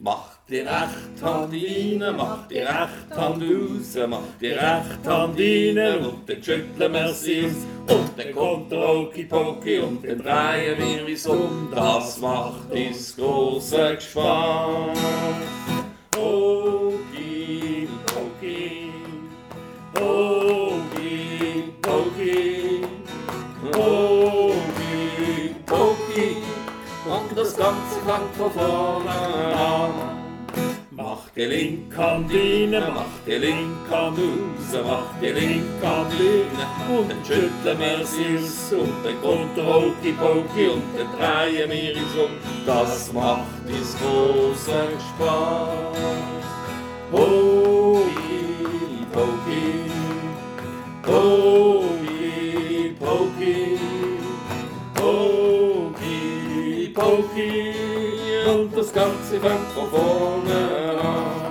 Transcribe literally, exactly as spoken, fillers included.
Mach die rechte Hand rein, mach die rechte Hand raus, mach die rechte Hand rein und dann schütteln wir sie aus. Und dann kommt der Okipoki und dann drehen wir uns um. Das macht uns große Spaß. Okipoki, Okipoki, Okipoki. Und das Ganze fängt von vorne an. Mach die linke Hand rein, mach die linke Hand raus, mach die linke Hand rein und dann schütteln wir sie aus. Und dann kommt der Okipoki und dann drehen wir uns um. Das macht uns großen Spaß. Okipoki, Okipoki, Okipoki. Und das Ganze fängt von vorne an.